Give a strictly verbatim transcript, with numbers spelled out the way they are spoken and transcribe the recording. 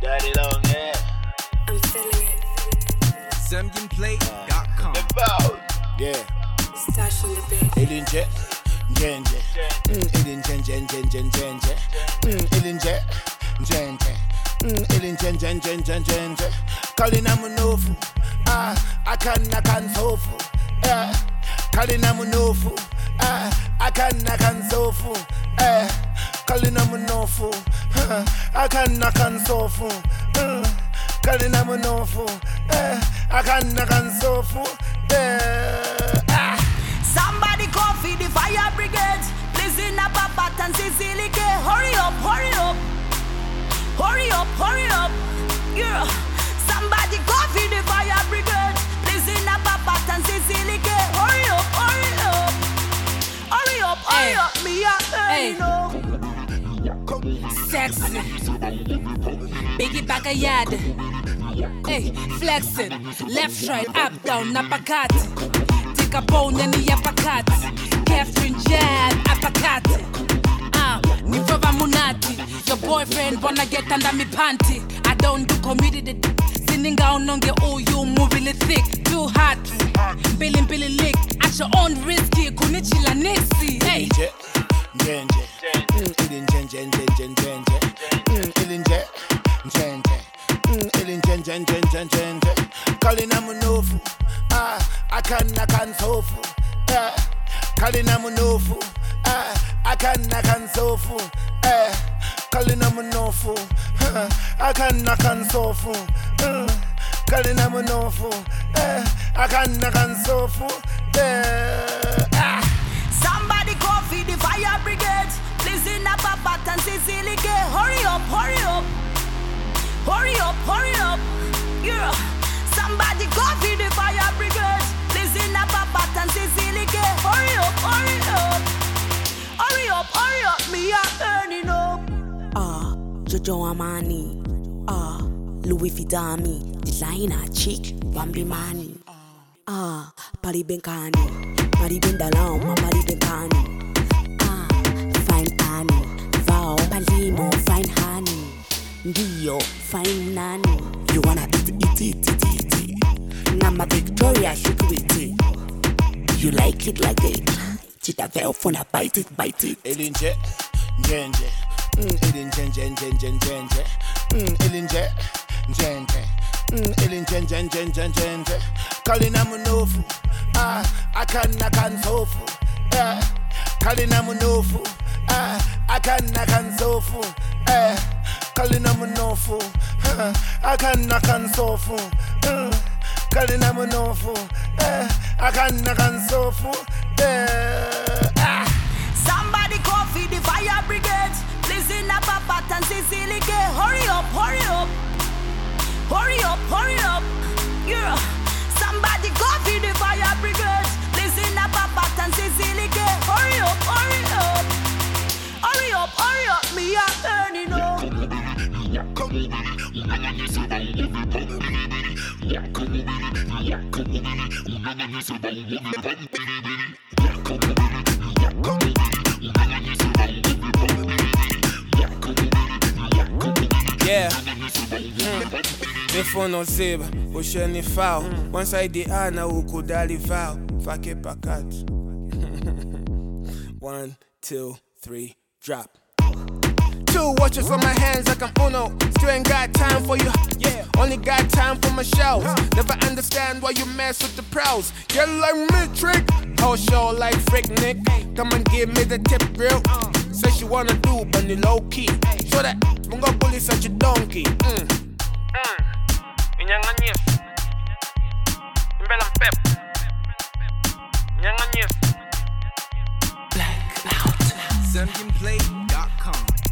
Daddy long hair. I'm feeling it. Zambian Play dot com. The bow. Yeah. Stash on the bed. Elinje, njenje. Mm, elinje, njenje, njenje, njenje. Mm, elinje, njenje. Mm, elinje, njenje, njenje, njenje. Kalina munofu. Ah, akan akan sofu. Eh. Kalina munofu. Ah, akan akan sofu. Eh. Kalina munofu. Ah, akan akan sofu. Mm. Kalina munofu. Eh. Akan akan sofu. Eh. Ah. Somebody call for the fire brigade. Please in a papa and Sicily. Hurry up, hurry up. Hurry up, hurry up. Yeah. Somebody call for the fire brigade. Please in a papa and Sicily. Hurry up, hurry up. Hurry up, hurry Hey. up. Me a Hey. early no. Sexy. Biggie back a yard. Hey, flexing. Left, right, up, down, uppercut. Take a bone and the uppercut. Catherine jab, uppercut. Ah, Nifova Munati. Your boyfriend wanna get under me panty. I don't do community. Sitting down on the oh, you moving it thick. Too hot. Billing, billing lick. At your own risky. Kunichila Nixie. Hey. Njenje, njenje. Mm, elinje, njenje, njenje, njenje. Mm, elinje, njenje. Mm, elinje, njenje, njenje, njenje. Kalina munofu. Ah, akan akan sofu. Eh. Kalina munofu. Ah, akan akan sofu. Eh. Kalina munofu. Ah, akan akan sofu. Mm. Kalina munofu. Eh. Akan akan sofu. Eh. Ah. Somebody call for the fire brigade. Please in a papa and Sicily. Hurry up, hurry up. Hurry up, hurry up. Yeah. Somebody call for the fire brigade. Please in a papa and Sicily. Hurry up, hurry up. Hurry up, hurry up. Me a earning up. Ah, Jojo Amani. Ah, Louis Fidami. Designer chick, Bambi Mani. Ah, Pari Benkani. Pari Bendalam, Pari Benkani. Ah, fine Annie. Vow, Palimo, fine honey. Dio, fine Nani. You wanna eat, eat, eat, eat, eat, eat. Nama Victoria, security. You like it like it. Chita Vel phone, bite it, bite it. Elinje, njenje. Mm, elinje, njenje, njenje, njenje. Mm, elinje, njenje. Mm, elinje, njenje, njenje, njenje. Kalina munofu. Ah, akan akan sofu. Eh. Kalina munofu. Ah, akan akan sofu. Eh. Kalina munofu. Ah, akan akan sofu. Mm. Kalina munofu. Eh. Akan akan sofu. Eh. Ah. Somebody call for the fire brigade. Please in a papa and Sicily. Hurry up, hurry up. Hurry up, hurry up. Yeah. Somebody call for the fire brigade. Please in a papa and Sicily. Hurry up, hurry up. Hurry up, hurry up. Me a earning up. Yeah. Mm. Before no zeba, ocean foul. Once I did Anna who could dali vow. Fake pakat. One, two, three, drop. Two watches on my hands like I'm Uno. Still ain't got time for you, yeah. Only got time for my shows. Never understand why you mess with the pros. You're like me, trick. Whole show like freak Nick. Come and give me the tip, real. Say she wanna do, but the low key. Show that mungo bully such a donkey. Mm. Mm. Inyanganyes. Imbelam pep. Inyanganyes. Black out. Zambian Play dot com.